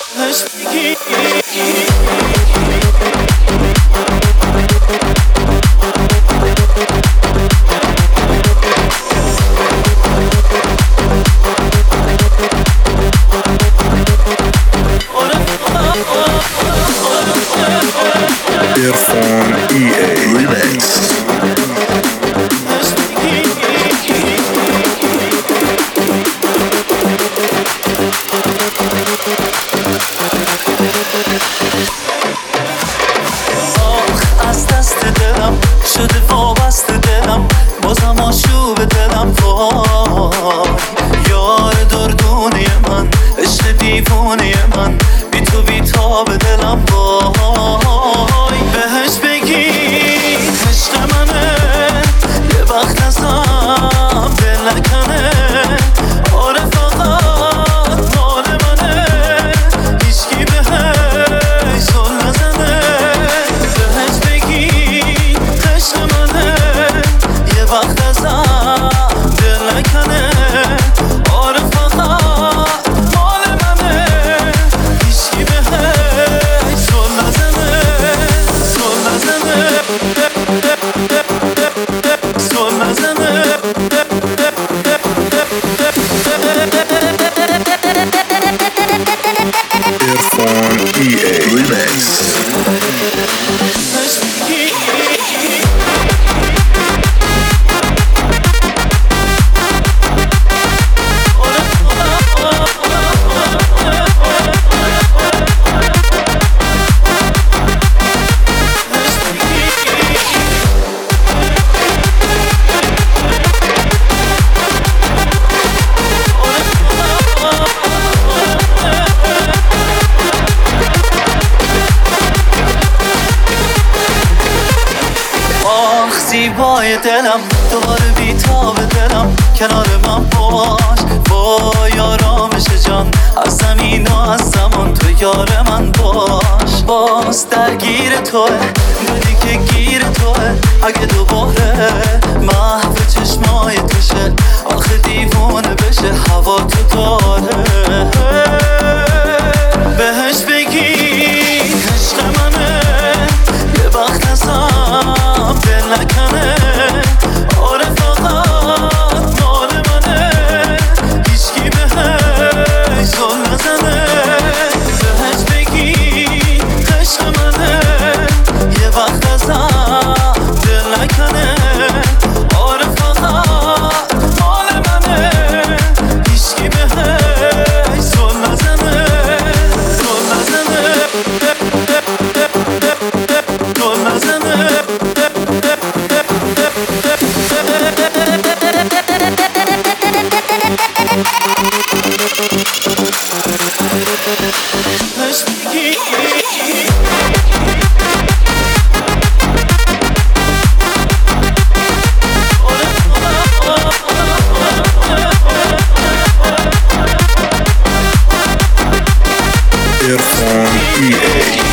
Irfan EA Remix. از دست دلم شده وابسته دلم، بازم آشوب دلم وای. یار دردونه من، عشق دیوونه من، بی تو بی تاب دلم وای. بهش بگی عشق منه، یه وقت ازم دل نکنه. آره فقط مال منه، هیچکی بهش زل نزنه. بهش بگی عشق منه، یه وقت ازم دل نکنه. آره فقط مال منه، هیچکی بهش زل نزنه. زل نزنه، زل نزنه. Irfan EA Remix. زیبای دلم دوباره بیتاب دلم، کنار من باش وای. آرامش جان از زمین و از زمان، تو یار من باش. باز درگیر توه دلی که گیر توه، اگه دوباره محو چشمای توشه، آخه دیوونه بشه هوا تو داره. بهش بگی عشق منه، یه وقت ازم دل نکنه. آره فقط مال منه، هیچکی بهش زل نزنه. بهش بگی عشق منه، یه وقت ازم دل نکنه. آره فقط مال منه، هیچکی بهش زل نزنه. زل نزنه، زل نزنه. Irfan EA